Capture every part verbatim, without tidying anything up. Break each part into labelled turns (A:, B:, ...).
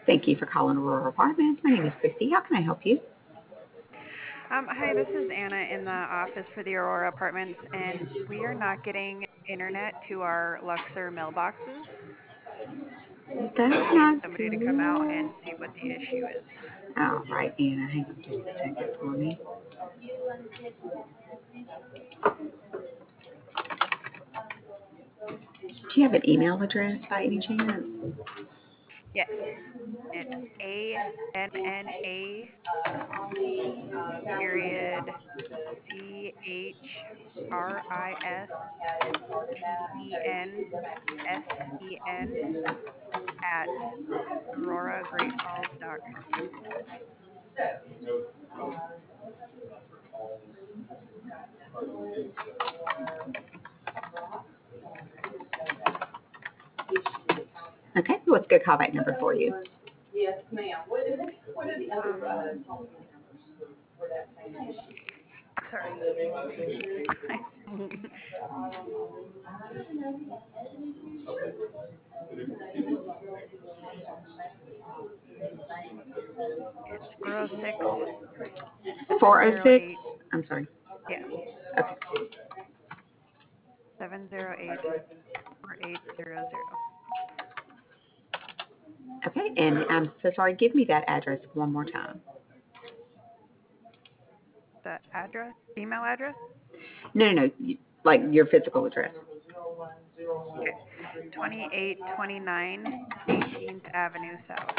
A: Thank you for calling Aurora Apartments. My name is Christy. How can I help you?
B: Um, hi, this is Anna in the office for the Aurora Apartments, and we are not getting internet to our Luxor mailboxes. So
A: That's
B: we need
A: not
B: somebody to come out
A: good.
B: and see what the issue is.
A: All right, Anna, hang on just a second for me. Do you have an email address by any chance?
B: Yes, it's A N N A period C H R I S T E N S E N at aurora great falls dot com.
A: Okay, what's a good callback number for you?
B: Um, sorry. It's four oh six, seven zero
A: four oh six?
B: eight.
A: I'm sorry.
B: Yeah,
A: Okay.
B: seven zero eight four eight zero zero.
A: Okay, and I'm so sorry. Give me that address one more time.
B: The address, email address?
A: No, no, no. you- Like your physical address.
B: Okay. twenty-eight twenty-nine eighteenth Avenue South.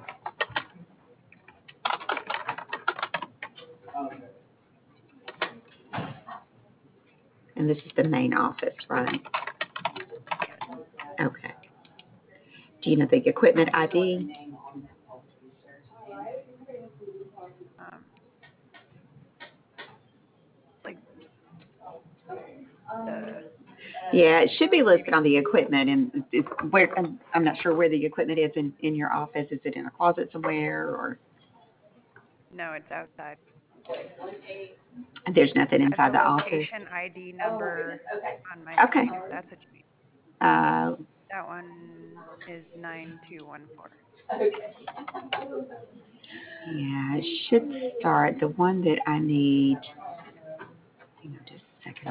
A: And this is the main office, right?
B: Yes.
A: Okay. Do you know the equipment I D?
B: Um, like the
A: Yeah, it should be listed
B: maybe
A: on the equipment, and it's where I'm, I'm not sure where the equipment is in, in your office. Is it in a closet somewhere, or
B: no, it's outside.
A: there's nothing
B: At the
A: inside the office?
B: location I D number on my
A: Okay.
B: screen, if that's what you mean.
A: Uh,
B: That one is nine two one four.
A: yeah, it should start. The one that I need. Hang on just a second.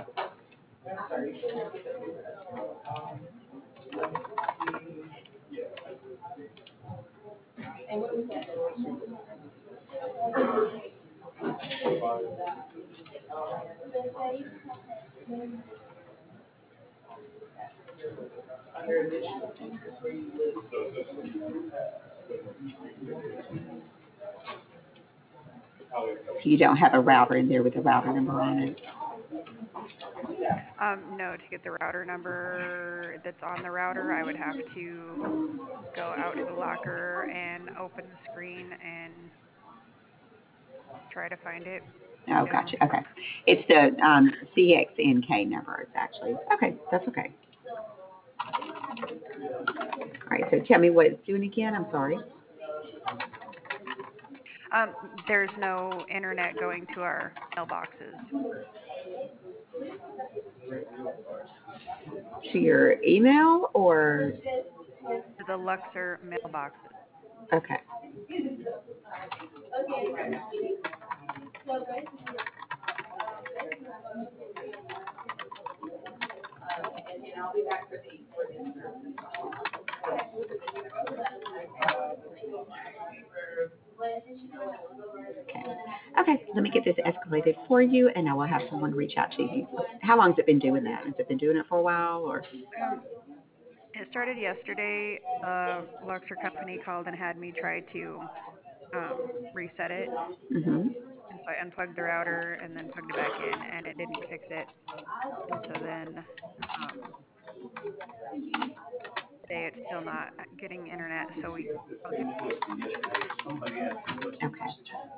A: So you don't have a router in there with a router number on it.
B: Um, no, to get the router number that's on the router, I would have to go out to the locker and open the screen and try to find it.
A: Oh,
B: Yeah.
A: gotcha. Okay. It's the um, C X N K number. It's actually okay. That's okay. All right. So tell me what it's doing again. I'm sorry.
B: Um, there's no internet going to our mailboxes.
A: To your email or
B: To the Luxor mailboxes.
A: okay. Okay, let me get this escalated for you, and I will have someone reach out to you. How long has it been doing that? Has it been doing it for a while, or?
B: Um, it started yesterday. The Luxor company called and had me try to um, reset it.
A: Hmm.
B: And so I unplugged the router and then plugged it back in, and it didn't fix it. And so then um, today it's still not getting internet. So we I'll get
A: Okay.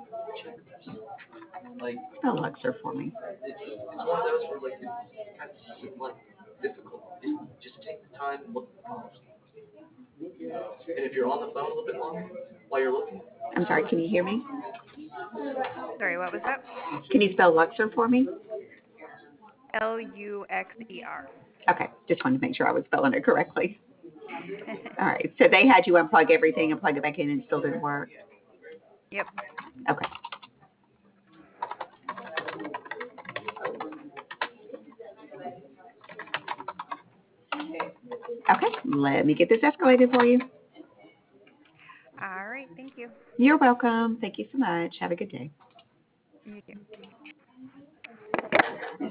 A: Spell Luxor for me. I'm sorry. Can you hear me?
B: sorry. What was that?
A: Can you spell Luxor for me?
B: L U X E R.
A: Okay, just wanted to make sure I was spelling it correctly. All right. So they had you unplug everything and plug it back in and it still didn't work?
B: Yep.
A: Okay. Okay. Let me get this escalated for you.
B: All right. Thank you.
A: You're welcome. Thank you so much. Have a good day.
B: You too.